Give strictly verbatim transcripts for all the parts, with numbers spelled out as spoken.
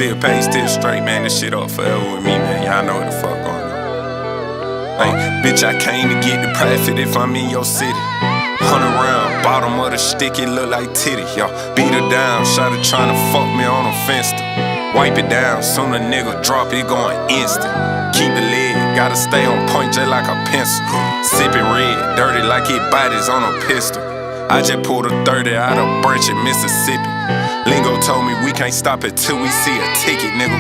Still pay, still straight, man. This shit up forever with me, man. Y'all know what the fuck going on. Hey, bitch, I came to get the profit if I'm in your city. Hunt around, bottom of the stick, it look like titty, y'all. Beat her down, shot her tryna fuck me on a Finsta. Wipe it down, soon a nigga drop it going instant. Keep the lid, gotta stay on point just like a pencil. Sippin' red, dirty like it bodies on a pistol. I just pulled a thirty out of Branch in Mississippi. Lingo told me we can't stop it till we see a ticket, nigga.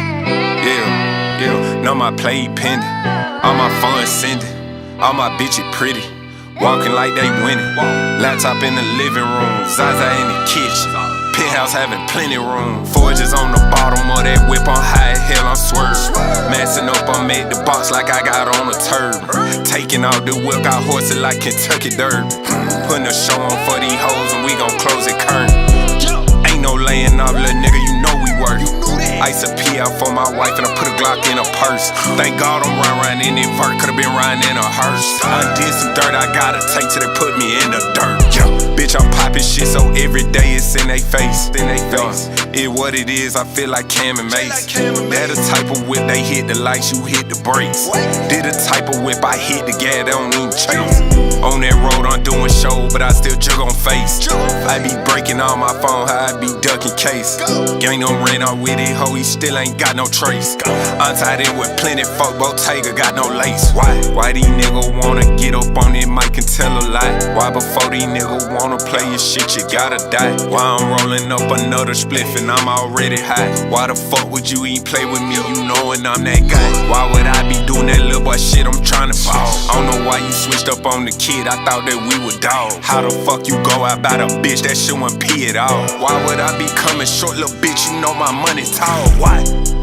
Yeah, yeah, know my play pending. All my fun sending. All my bitches pretty. Walking like they winning. Laptop in the living room. Zaza in the kitchen. Penthouse having plenty room. Forges on the bottom of that whip on high as hell, I'm swerving. Massing up, I'm at the box like I got on a turban. Taking out the whip, got horses like Kentucky Derby. Putting a show on for these hoes and we gon' close it curtain. Ain't no laying off, little nigga, you know we work. Ice a P out for my wife and I put a Glock in a purse. Thank God I'm riding in that vert, could've been riding in a hearse. I did some dirt, I gotta take till they put me in the dirt. Yo, bitch, I'm popping shit so every day it's in they face. In they face. It what it is, I feel like Cam and Mace. That the type of whip they hit the lights, you hit the brakes. Did the type of whip I hit the gas, they don't even chase. On that road I'm doing show, but I still jug on face. I be breaking all my phone, how I be ducking case. Gang done ran out with it, ho, he still ain't got no trace. I'm tied in with plenty folk, Bottega got no lace. Why? Why these niggas wanna get up on that mic and tell a lie? Why before these niggas wanna play your shit, you gotta die? Why I'm rolling up another spliff and I'm already high? Why the fuck would you even play with me, you knowin' I'm that guy? Why would I be doing that little boy shit, I'm tryna ball? I don't know why you switched up on the kid, I thought that we were dogs. How the fuck you go out by the bitch that shit won't pee at all? Why would I be coming short, little bitch, you know my money tall? Why?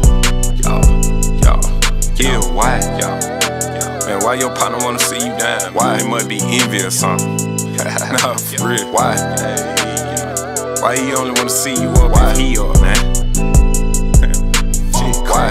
Yo, yo, yeah, why? Yo, man, why your partner wanna see you down? Why? It must be envy or something. Nah, for real, why? Why he only wanna see you up why? If he up, man? Shit, why?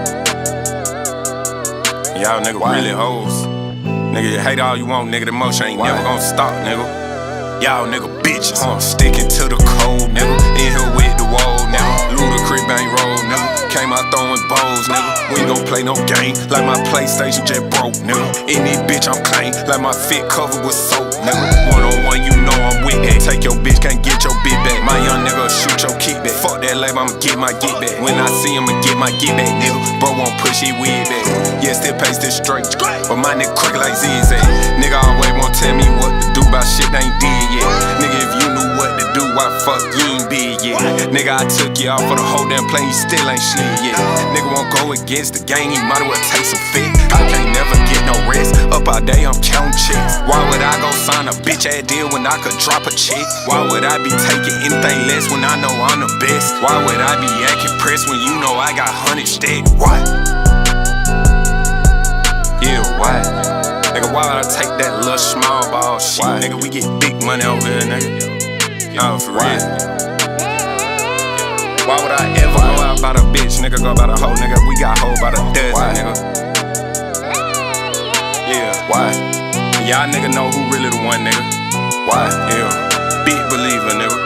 Y'all nigga why? Really hoes. Nigga, you hate all you want, nigga, the motion ain't why? Never gonna stop, nigga. Y'all nigga bitches, huh? Sticking to the cold, nigga. In here with the wall, nigga. Ludacris bang roll, nigga. Came out throwing bowls, nigga. We ain't gon' play no game, like my PlayStation just broke, nigga. In this bitch I'm clean, like my fit covered with soap, nigga. One on one, you know I'm with that. Take your bitch, can't get your bitch back. My young nigga shoot your kickback. Fuck that label, I'ma get my get back. When I see him, I'ma get my get back, nigga. Bro won't push his wig back. Yeah, still pace this straight, but my nigga quick like zigzag. Nigga always won't tell me what to do about shit they ain't did yet. Nigga, if you knew what to do, why fuck you ain't big yet? Nigga, I took you out for the whole damn plane, you still ain't slid yet. Nigga won't go against the gang, he might as well take some fit. I can't never get no rest, up all day I'm counting checks. Why would I go sign a bitch ass deal when I could drop a check? Why would I be taking anything less when I know I'm the best? Why would I be acting pressed when you know I got hundred stacks? Why? Yeah, why? Nigga, why would I take that little small ball shit? Why? Nigga, we get big money over here, nigga. Yo, for real. Why would I ever why? Go out by the bitch, nigga, go by the hoe, nigga? We got hoe by the dozen, why? Nigga. Yeah, why? Y'all nigga know who really the one, nigga. Why? Yeah, big believer, nigga.